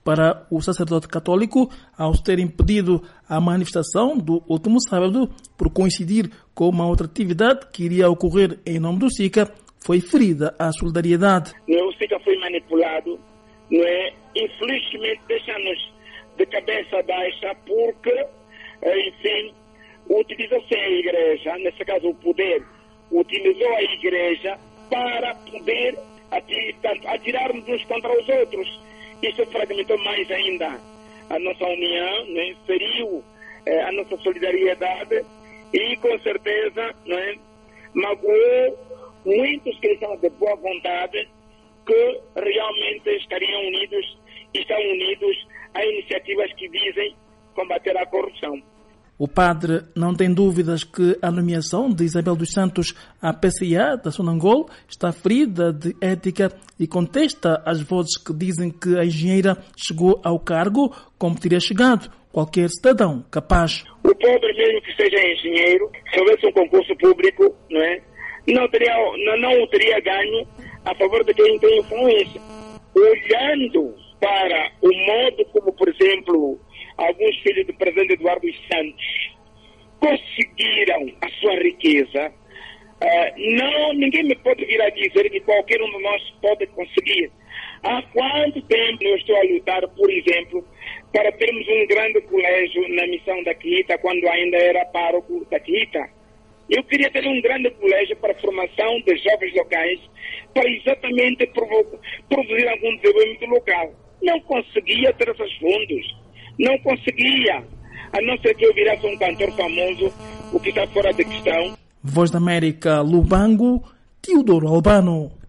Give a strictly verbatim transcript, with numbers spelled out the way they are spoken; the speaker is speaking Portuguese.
para o sacerdote católico, ao ter impedido a manifestação do último sábado por coincidir com uma outra atividade que iria ocorrer em nome do SICA, foi ferida a solidariedade. O SICA foi manipulado, não é? Infelizmente deixa-nos de cabeça baixa porque, enfim, utilizou-se a igreja, nesse caso o poder, utilizou a igreja para poder atirar-nos uns contra os outros. Isso fragmentou mais ainda a nossa união, né? Feriu eh, a nossa solidariedade e, com certeza, né, magoou muitos cristãos de boa vontade que realmente estariam unidos e estão unidos a iniciativas que dizem combater a corrupção. O padre não tem dúvidas que a nomeação de Isabel dos Santos à P C A da Sonangol está ferida de ética e contesta as vozes que dizem que a engenheira chegou ao cargo como teria chegado qualquer cidadão capaz. O pobre, mesmo que seja engenheiro, se houvesse um concurso público, não é, não, teria, não, não o teria ganho a favor de quem tem influência. Olhando para o modo como, por exemplo, alguns filhos do presidente Eduardo dos Santos conseguiram a sua riqueza, uh, não, ninguém me pode vir a dizer que qualquer um de nós pode conseguir. Há quanto tempo eu estou a lutar, por exemplo, para termos um grande colégio na missão da Quita, quando ainda era pároco da Quita. Eu queria ter um grande colégio para a formação de jovens locais, para exatamente provo- produzir algum desenvolvimento local. Não conseguia ter esses fundos. Não conseguia, a não ser que eu virasse um cantor famoso, o que está fora de questão. Voz da América, Lubango, Teodoro Albano.